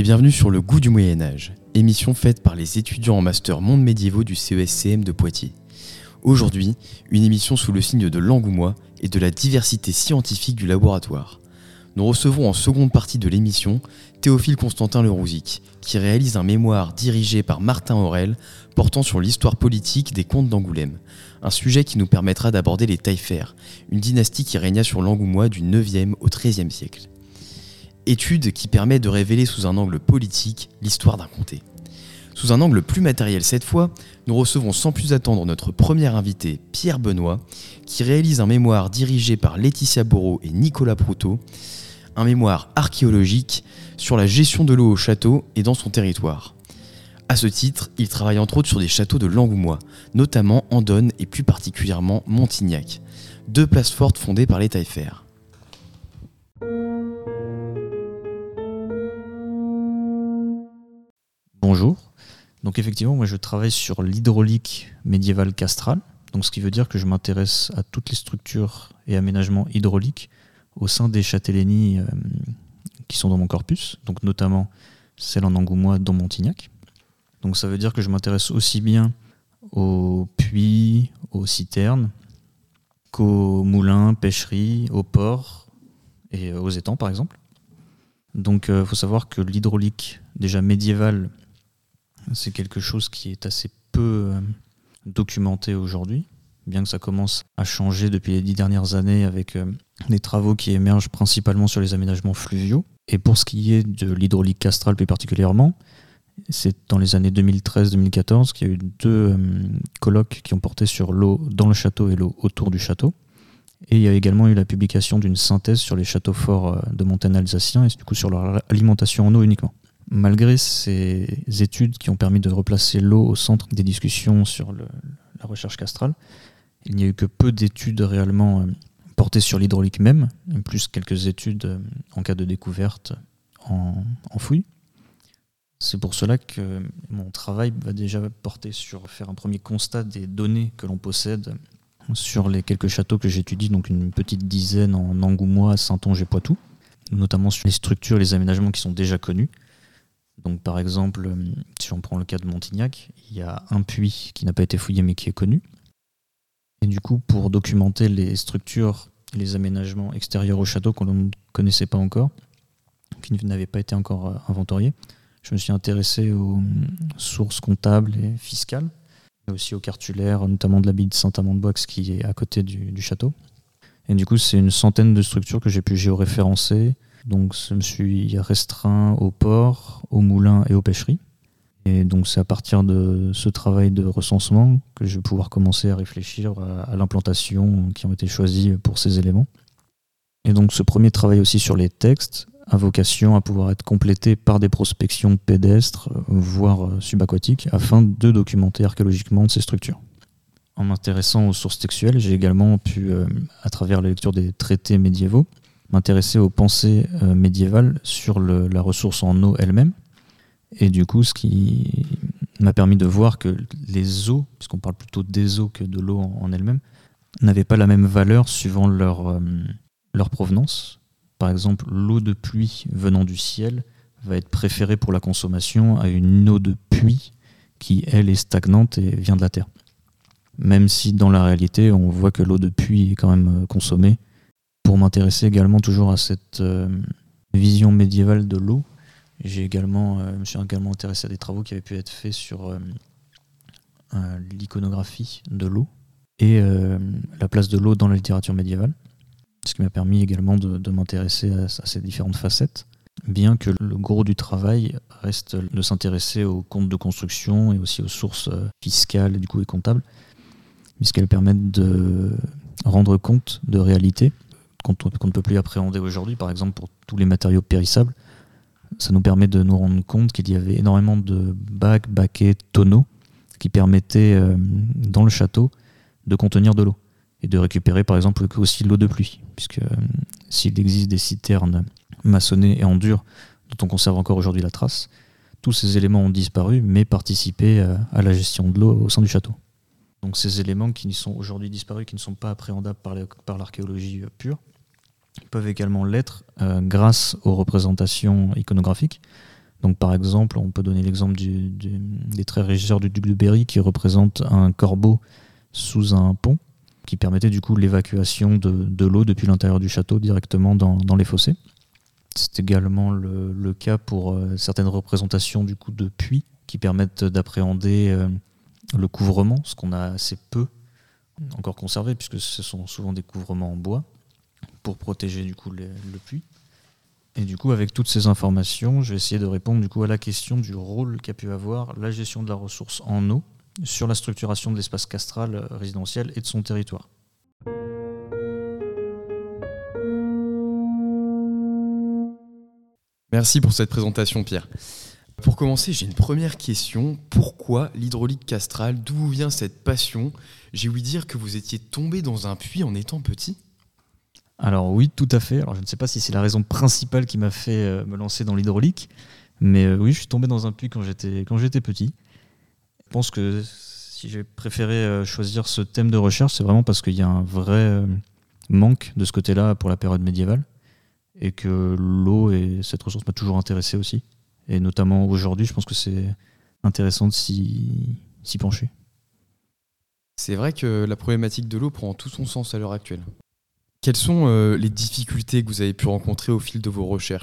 bienvenue sur Le Goût du Moyen-Âge, émission faite par les étudiants en master mondes médiévaux du CESCM de Poitiers. Aujourd'hui, une émission sous le signe de l'engouement et de la diversité scientifique du laboratoire. Nous recevons en seconde partie de l'émission Théophile Constantin Le Rouzic, qui réalise un mémoire dirigé par Martin Aurel portant sur l'histoire politique des comtes d'Angoulême, un sujet qui nous permettra d'aborder les Taillefer, une dynastie qui régna sur l'Angoumois du 9e au 13e siècle. Étude qui permet de révéler sous un angle politique l'histoire d'un comté. Sous un angle plus matériel cette fois, nous recevons sans plus attendre notre premier invité, Pierre Benoît, qui réalise un mémoire dirigé par Laetitia Borot et Nicolas Proutot, un mémoire archéologique sur la gestion de l'eau au château et dans son territoire. À ce titre, il travaille entre autres sur des châteaux de l'Angoumois, notamment Andonne et plus particulièrement Montignac, deux places fortes fondées par les Taillefer. Bonjour. Donc effectivement, moi je travaille sur l'hydraulique médiévale castrale, donc ce qui veut dire que je m'intéresse à toutes les structures et aménagements hydrauliques au sein des châtellenies qui sont dans mon corpus, donc notamment celle en Angoumois dont Montignac. Donc ça veut dire que je m'intéresse aussi bien aux puits, aux citernes, qu'aux moulins, pêcheries, aux ports et aux étangs par exemple. Donc il faut savoir que l'hydraulique déjà médiévale, c'est quelque chose qui est assez peu documenté aujourd'hui, bien que ça commence à changer depuis les 10 dernières années avec des travaux qui émergent principalement sur les aménagements fluviaux. Et pour ce qui est de l'hydraulique castrale plus particulièrement, c'est dans les années 2013-2014 qu'il y a eu deux colloques qui ont porté sur l'eau dans le château et l'eau autour du château. Et il y a également eu la publication d'une synthèse sur les châteaux forts de montagne alsaciens et du coup sur leur alimentation en eau uniquement. Malgré ces études qui ont permis de replacer l'eau au centre des discussions sur la recherche castrale, il n'y a eu que peu d'études réellement portées sur l'hydraulique même, plus quelques études en cas de découverte en fouille. C'est pour cela que mon travail va déjà porter sur faire un premier constat des données que l'on possède sur les quelques châteaux que j'étudie, donc une petite dizaine en Angoumois, Saintonge et Poitou, notamment sur les structures et les aménagements qui sont déjà connus. Donc par exemple, si on prend le cas de Montignac, il y a un puits qui n'a pas été fouillé mais qui est connu. Et du coup, pour documenter les structures et les aménagements extérieurs au château qu'on ne connaissait pas encore, qui n'avaient pas été encore inventoriés, je me suis intéressé aux sources comptables et fiscales, mais aussi aux cartulaires, notamment de l'abbaye de Saint-Amand-de-Boix qui est à côté du château. Et du coup, c'est une centaine de structures que j'ai pu géoréférencer. Donc je me suis restreint aux ports, aux moulins et aux pêcheries. Et donc c'est à partir de ce travail de recensement que je vais pouvoir commencer à réfléchir à l'implantation qui ont été choisis pour ces éléments. Et donc ce premier travail aussi sur les textes a vocation à pouvoir être complété par des prospections pédestres, voire subaquatiques, afin de documenter archéologiquement ces structures. En m'intéressant aux sources textuelles, j'ai également pu, à travers la lecture des traités médiévaux, m'intéresser aux pensées médiévales sur la ressource en eau elle-même. Et du coup, ce qui m'a permis de voir que les eaux, puisqu'on parle plutôt des eaux que de l'eau en elle-même, n'avaient pas la même valeur suivant leur provenance. Par exemple, l'eau de pluie venant du ciel va être préférée pour la consommation à une eau de puits qui, elle, est stagnante et vient de la terre. Même si dans la réalité, on voit que l'eau de puits est quand même consommée. Pour m'intéresser également toujours à cette vision médiévale de l'eau, me suis également intéressé à des travaux qui avaient pu être faits sur l'iconographie de l'eau et la place de l'eau dans la littérature médiévale, ce qui m'a permis également de m'intéresser à ces différentes facettes, bien que le gros du travail reste de s'intéresser aux comptes de construction et aussi aux sources fiscales du coup, et comptables, puisqu'elles permettent de rendre compte de réalités qu'on ne peut plus appréhender aujourd'hui, par exemple pour tous les matériaux périssables. Ça nous permet de nous rendre compte qu'il y avait énormément de bacs, baquets, tonneaux qui permettaient dans le château de contenir de l'eau et de récupérer par exemple aussi l'eau de pluie, puisque s'il existe des citernes maçonnées et en dur dont on conserve encore aujourd'hui la trace, tous ces éléments ont disparu mais participaient à la gestion de l'eau au sein du château. Donc ces éléments qui sont aujourd'hui disparus, qui ne sont pas appréhendables par l'archéologie pure, peuvent également l'être grâce aux représentations iconographiques, Donc par exemple, on peut donner l'exemple des traits régisseurs du duc de Berry qui représente un corbeau sous un pont qui permettait du coup l'évacuation de l'eau depuis l'intérieur du château directement dans les fossés. C'est également le cas pour certaines représentations du coup de puits qui permettent d'appréhender le couvrement, ce qu'on a assez peu encore conservé puisque ce sont souvent des couvrements en bois pour protéger du coup le puits. Et du coup, avec toutes ces informations, je vais essayer de répondre du coup à la question du rôle qu'a pu avoir la gestion de la ressource en eau sur la structuration de l'espace castral résidentiel et de son territoire. Merci pour cette présentation, Pierre. Pour commencer, j'ai une première question. Pourquoi l'hydraulique castrale ? D'où vient cette passion ? J'ai ouï dire que vous étiez tombé dans un puits en étant petit. Alors oui, tout à fait. Alors je ne sais pas si c'est la raison principale qui m'a fait me lancer dans l'hydraulique, mais oui, je suis tombé dans un puits quand j'étais petit. Je pense que si j'ai préféré choisir ce thème de recherche, c'est vraiment parce qu'il y a un vrai manque de ce côté-là pour la période médiévale, et que l'eau et cette ressource m'a toujours intéressé aussi. Et notamment aujourd'hui, je pense que c'est intéressant de s'y pencher. C'est vrai que la problématique de l'eau prend tout son sens à l'heure actuelle. Quelles sont les difficultés que vous avez pu rencontrer au fil de vos recherches ?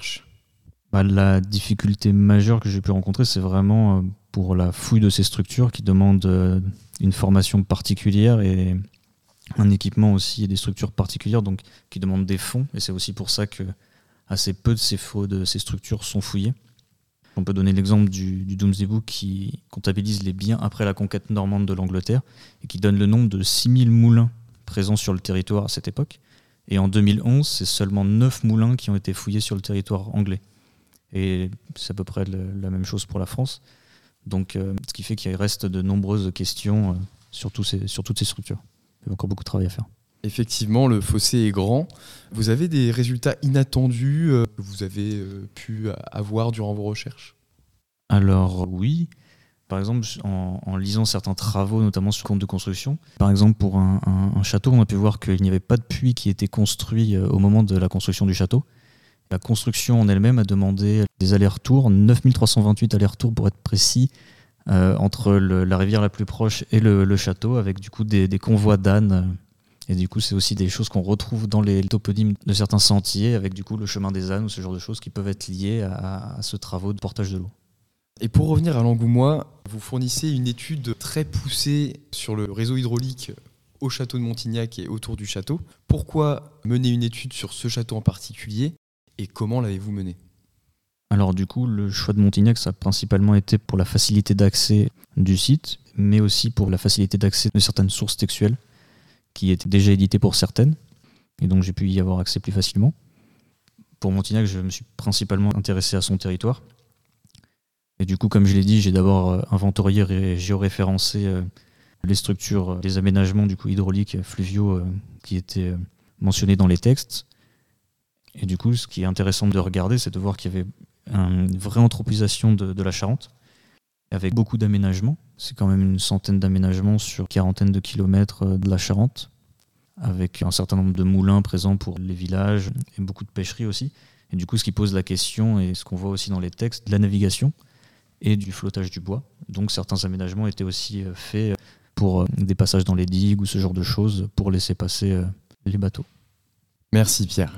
La difficulté majeure que j'ai pu rencontrer, c'est vraiment pour la fouille de ces structures qui demandent une formation particulière et un équipement aussi et des structures particulières, donc qui demandent des fonds. Et c'est aussi pour ça que assez peu de ces structures sont fouillées. On peut donner l'exemple du Domesday Book qui comptabilise les biens après la conquête normande de l'Angleterre et qui donne le nombre de 6000 moulins présents sur le territoire à cette époque. Et en 2011, c'est seulement 9 moulins qui ont été fouillés sur le territoire anglais. Et c'est à peu près la même chose pour la France. Donc, ce qui fait qu'il reste de nombreuses questions sur toutes ces structures. Il y a encore beaucoup de travail à faire. Effectivement, le fossé est grand. Vous avez des résultats inattendus que vous avez pu avoir durant vos recherches ? Alors oui. Par exemple, en lisant certains travaux, notamment sur compte de construction, par exemple pour un château, on a pu voir qu'il n'y avait pas de puits qui était construit au moment de la construction du château. La construction en elle-même a demandé des allers-retours, 9328 allers-retours pour être précis, entre la rivière la plus proche et le château, avec du coup des convois d'ânes. Et du coup, c'est aussi des choses qu'on retrouve dans les toponymes de certains sentiers, avec du coup le chemin des ânes ou ce genre de choses qui peuvent être liées à ce travaux de portage de l'eau. Et pour revenir à l'Angoumois, vous fournissez une étude très poussée sur le réseau hydraulique au château de Montignac et autour du château. Pourquoi mener une étude sur ce château en particulier et comment l'avez-vous menée ? Alors du coup, le choix de Montignac, ça a principalement été pour la facilité d'accès du site, mais aussi pour la facilité d'accès de certaines sources textuelles qui étaient déjà éditées pour certaines, et donc j'ai pu y avoir accès plus facilement. Pour Montignac, je me suis principalement intéressé à son territoire. Et du coup, comme je l'ai dit, j'ai d'abord inventorié et géoréférencé les structures, les aménagements du coup hydrauliques, fluviaux qui étaient mentionnés dans les textes. Et du coup, ce qui est intéressant de regarder, c'est de voir qu'il y avait une vraie anthropisation de la Charente, avec beaucoup d'aménagements. C'est quand même une centaine d'aménagements sur quarantaine de kilomètres de la Charente, avec un certain nombre de moulins présents pour les villages et beaucoup de pêcheries aussi. Et du coup, ce qui pose la question, et ce qu'on voit aussi dans les textes, de la navigation et du flottage du bois. Donc certains aménagements étaient aussi faits pour des passages dans les digues ou ce genre de choses pour laisser passer les bateaux. Merci Pierre.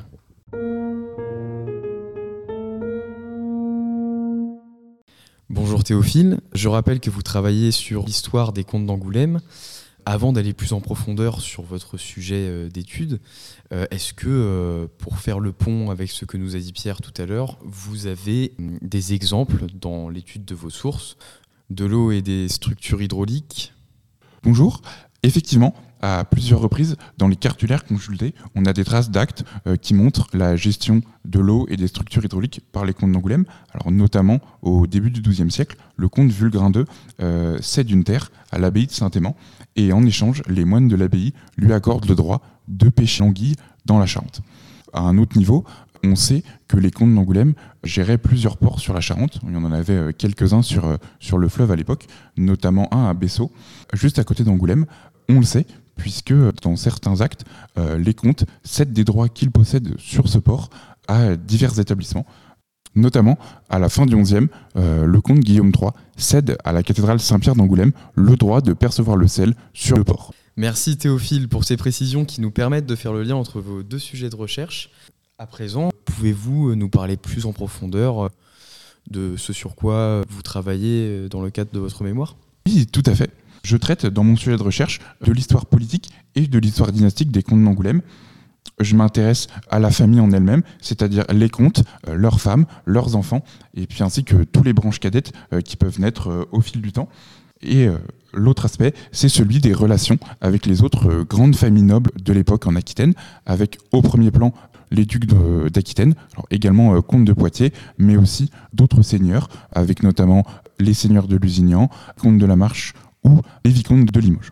Bonjour Théophile, je rappelle que vous travaillez sur l'histoire des comtes d'Angoulême. Avant d'aller plus en profondeur sur votre sujet d'étude, est-ce que, pour faire le pont avec ce que nous a dit Pierre tout à l'heure, vous avez des exemples dans l'étude de vos sources, de l'eau et des structures hydrauliques ? Bonjour, effectivement, à plusieurs reprises, dans les cartulaires consultés, on a des traces d'actes qui montrent la gestion de l'eau et des structures hydrauliques par les comtes d'Angoulême. Alors notamment, au début du XIIe siècle, le comte Vulgrin II cède une terre à l'abbaye de Saint-Aimant, et en échange, les moines de l'abbaye lui accordent le droit de pêcher l'anguille dans la Charente. À un autre niveau, on sait que les comtes d'Angoulême géraient plusieurs ports sur la Charente. Il y en avait quelques-uns sur le fleuve à l'époque, notamment un à Bessaux, juste à côté d'Angoulême. On le sait, puisque dans certains actes, les comtes cèdent des droits qu'ils possèdent sur ce port à divers établissements. Notamment, à la fin du XIe, le comte Guillaume III cède à la cathédrale Saint-Pierre d'Angoulême le droit de percevoir le sel sur le port. Merci Théophile pour ces précisions qui nous permettent de faire le lien entre vos deux sujets de recherche. À présent, pouvez-vous nous parler plus en profondeur de ce sur quoi vous travaillez dans le cadre de votre mémoire ? Oui, tout à fait. Je traite dans mon sujet de recherche de l'histoire politique et de l'histoire dynastique des comtes d'Angoulême. Je m'intéresse à la famille en elle-même, c'est-à-dire les comtes, leurs femmes, leurs enfants, et puis ainsi que toutes les branches cadettes qui peuvent naître au fil du temps. Et l'autre aspect, c'est celui des relations avec les autres grandes familles nobles de l'époque en Aquitaine, avec au premier plan les ducs d'Aquitaine, alors également comtes de Poitiers, mais aussi d'autres seigneurs, avec notamment les seigneurs de Lusignan, comtes de la Marche ou les vicomtes de Limoges.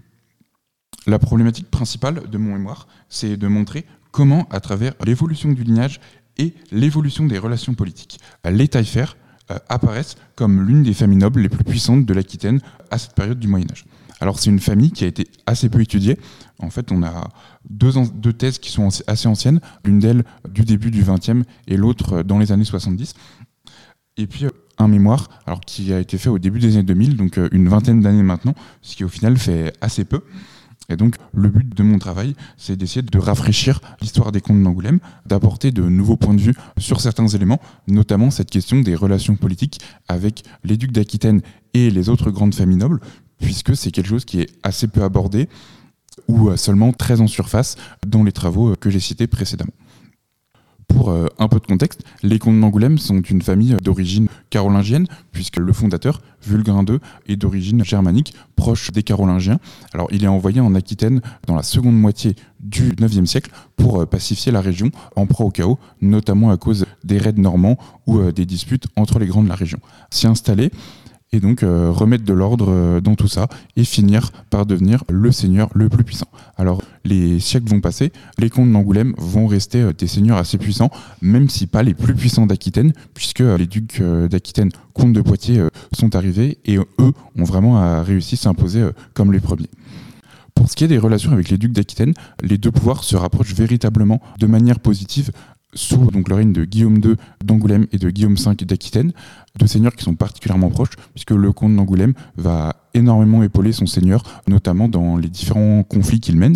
La problématique principale de mon mémoire, c'est de montrer comment, à travers l'évolution du lignage et l'évolution des relations politiques, les Taillefer apparaissent comme l'une des familles nobles les plus puissantes de l'Aquitaine à cette période du Moyen-Âge. Alors c'est une famille qui a été assez peu étudiée. En fait, on a deux thèses qui sont assez anciennes, l'une d'elles du début du XXe et l'autre dans les années 70. Et puis un mémoire alors, qui a été fait au début des années 2000, donc une vingtaine d'années maintenant, ce qui au final fait assez peu. Et donc, le but de mon travail, c'est d'essayer de rafraîchir l'histoire des comtes d'Angoulême, d'apporter de nouveaux points de vue sur certains éléments, notamment cette question des relations politiques avec les ducs d'Aquitaine et les autres grandes familles nobles, puisque c'est quelque chose qui est assez peu abordé ou seulement très en surface dans les travaux que j'ai cités précédemment. Pour un peu de contexte, les comtes d'Angoulême sont une famille d'origine carolingienne, puisque le fondateur, Vulgrin II, est d'origine germanique, proche des Carolingiens. Alors, il est envoyé en Aquitaine dans la seconde moitié du IXe siècle pour pacifier la région en proie au chaos, notamment à cause des raids normands ou des disputes entre les grands de la région. S'y installer et donc remettre de l'ordre dans tout ça et finir par devenir le seigneur le plus puissant. Alors les siècles vont passer, les comtes d'Angoulême vont rester des seigneurs assez puissants, même si pas les plus puissants d'Aquitaine, puisque les ducs d'Aquitaine, comtes de Poitiers, sont arrivés et eux ont vraiment réussi à s'imposer comme les premiers. Pour ce qui est des relations avec les ducs d'Aquitaine, les deux pouvoirs se rapprochent véritablement de manière positive sous donc, le règne de Guillaume II d'Angoulême et de Guillaume V d'Aquitaine, deux seigneurs qui sont particulièrement proches, puisque le comte d'Angoulême va énormément épauler son seigneur, notamment dans les différents conflits qu'il mène.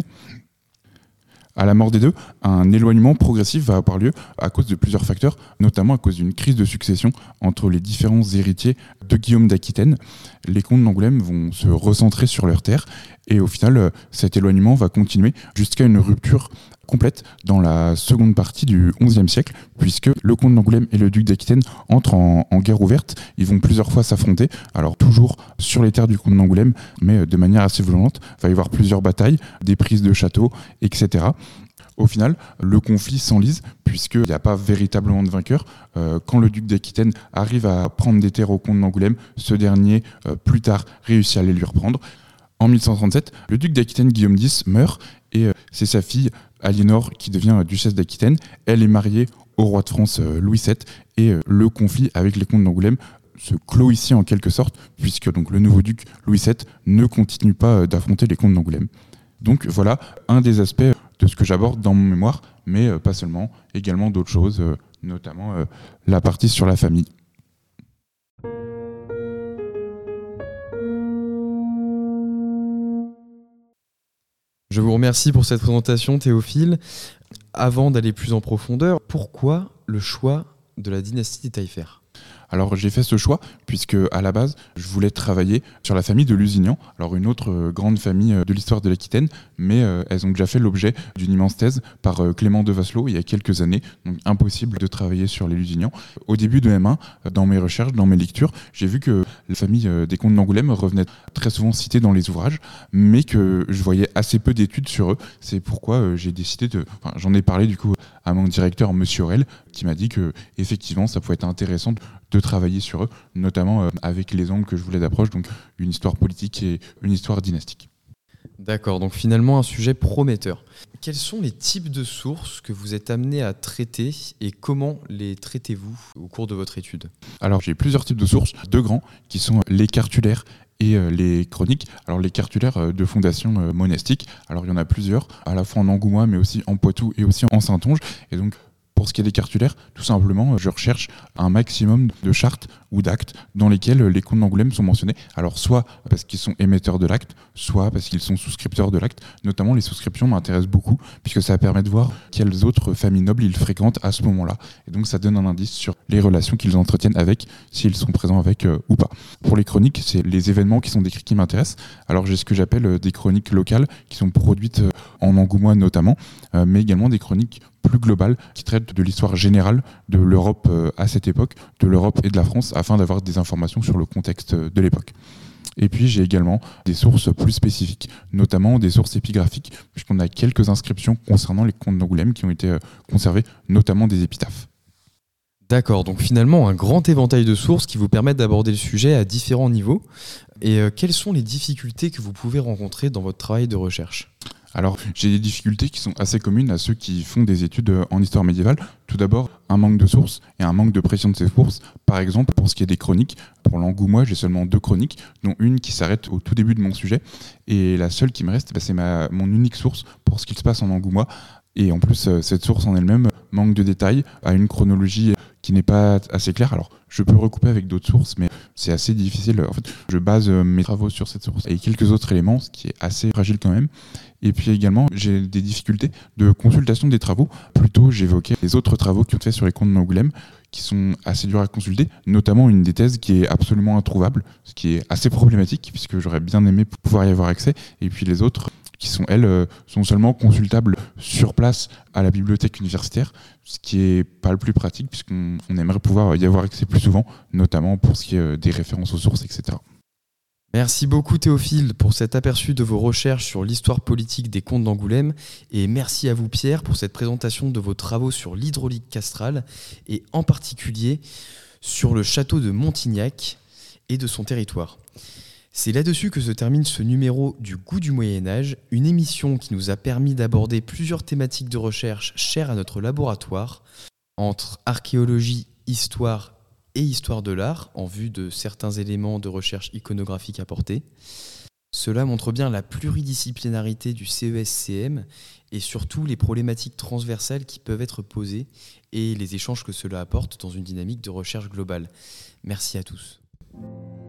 À la mort des deux, un éloignement progressif va avoir lieu à cause de plusieurs facteurs, notamment à cause d'une crise de succession entre les différents héritiers de Guillaume d'Aquitaine. Les comtes d'Angoulême vont se recentrer sur leurs terres et au final, cet éloignement va continuer jusqu'à une rupture complète dans la seconde partie du XIe siècle, puisque le comte d'Angoulême et le duc d'Aquitaine entrent en guerre ouverte. Ils vont plusieurs fois s'affronter, alors toujours sur les terres du comte d'Angoulême, mais de manière assez violente. Il va y avoir plusieurs batailles, des prises de châteaux, etc. Au final, le conflit s'enlise, puisqu'il n'y a pas véritablement de vainqueur. Quand le duc d'Aquitaine arrive à prendre des terres au comte d'Angoulême, ce dernier, plus tard, réussit à les lui reprendre. En 1137, le duc d'Aquitaine Guillaume X meurt et c'est sa fille Aliénor qui devient duchesse d'Aquitaine. Elle est mariée au roi de France Louis VII et le conflit avec les comtes d'Angoulême se clôt ici en quelque sorte, puisque donc, le nouveau duc Louis VII ne continue pas d'affronter les comtes d'Angoulême. Donc voilà un des aspects de ce que j'aborde dans mon mémoire, mais pas seulement, également d'autres choses, notamment la partie sur la famille. Je vous remercie pour cette présentation, Théophile. Avant d'aller plus en profondeur, pourquoi le choix de la dynastie des Taillefer ? Alors j'ai fait ce choix puisque à la base je voulais travailler sur la famille de Lusignan, alors une autre grande famille de l'histoire de l'Aquitaine, mais elles ont déjà fait l'objet d'une immense thèse par Clément de Vasselot il y a quelques années, donc impossible de travailler sur les Lusignans. Au début de M1, dans mes recherches, dans mes lectures, j'ai vu que la famille des comtes d'Angoulême revenait très souvent citée dans les ouvrages, mais que je voyais assez peu d'études sur eux. C'est pourquoi j'ai décidé j'en ai parlé du coup à mon directeur, Monsieur Aurel, qui m'a dit que effectivement ça pouvait être intéressant de travailler sur eux, notamment avec les angles que je voulais d'approche, donc une histoire politique et une histoire dynastique. D'accord, donc finalement un sujet prometteur. Quels sont les types de sources que vous êtes amenés à traiter et comment les traitez-vous au cours de votre étude ? Alors j'ai plusieurs types de sources, deux grands, qui sont les cartulaires et les chroniques. Alors les cartulaires de fondation monastique, alors il y en a plusieurs, à la fois en Angoumois mais aussi en Poitou et aussi en Saintonge, et donc pour Pour ce qui est des cartulaires, tout simplement, je recherche un maximum de chartes ou d'actes dans lesquels les comtes d'Angoulême sont mentionnés. Alors soit parce qu'ils sont émetteurs de l'acte, soit parce qu'ils sont souscripteurs de l'acte. Notamment, les souscriptions m'intéressent beaucoup puisque ça permet de voir quelles autres familles nobles ils fréquentent à ce moment-là. Et donc ça donne un indice sur les relations qu'ils entretiennent avec, s'ils sont présents avec ou pas. Pour les chroniques, c'est les événements qui sont décrits qui m'intéressent. Alors j'ai ce que j'appelle des chroniques locales qui sont produites en angoumois notamment, mais également des chroniques plus globales qui traitent de l'histoire générale de l'Europe à cette époque, de l'Europe et de la France, afin d'avoir des informations sur le contexte de l'époque. Et puis j'ai également des sources plus spécifiques, notamment des sources épigraphiques, puisqu'on a quelques inscriptions concernant les comtes d'Angoulême qui ont été conservées, notamment des épitaphes. D'accord, donc finalement un grand éventail de sources qui vous permettent d'aborder le sujet à différents niveaux. Et quelles sont les difficultés que vous pouvez rencontrer dans votre travail de recherche ? Alors, j'ai des difficultés qui sont assez communes à ceux qui font des études en histoire médiévale. Tout d'abord, un manque de sources et un manque de pression de ces sources. Par exemple, pour ce qui est des chroniques, pour l'angoumois, j'ai seulement 2 chroniques, dont une qui s'arrête au tout début de mon sujet. Et la seule qui me reste, c'est mon unique source pour ce qu'il se passe en angoumois. Et en plus, cette source en elle-même manque de détails, a une chronologie qui n'est pas assez claire. Alors, je peux recouper avec d'autres sources, mais c'est assez difficile. En fait, je base mes travaux sur cette source et quelques autres éléments, ce qui est assez fragile quand même. Et puis également, j'ai des difficultés de consultation des travaux. Plutôt, j'évoquais les autres travaux qui ont été faits sur les comtes d'Angoulême, qui sont assez durs à consulter, notamment une des thèses qui est absolument introuvable, ce qui est assez problématique, puisque j'aurais bien aimé pouvoir y avoir accès. Et puis les autres, qui sont, elles, sont seulement consultables sur place à la bibliothèque universitaire, ce qui n'est pas le plus pratique, puisqu'on aimerait pouvoir y avoir accès plus souvent, notamment pour ce qui est des références aux sources, etc. Merci beaucoup Théophile pour cet aperçu de vos recherches sur l'histoire politique des comtes d'Angoulême, et merci à vous Pierre pour cette présentation de vos travaux sur l'hydraulique castrale et en particulier sur le château de Montignac et de son territoire. C'est là-dessus que se termine ce numéro du Goût du Moyen-Âge, une émission qui nous a permis d'aborder plusieurs thématiques de recherche chères à notre laboratoire, entre archéologie, histoire et histoire de l'art, en vue de certains éléments de recherche iconographique apportés. Cela montre bien la pluridisciplinarité du CESCM et surtout les problématiques transversales qui peuvent être posées et les échanges que cela apporte dans une dynamique de recherche globale. Merci à tous.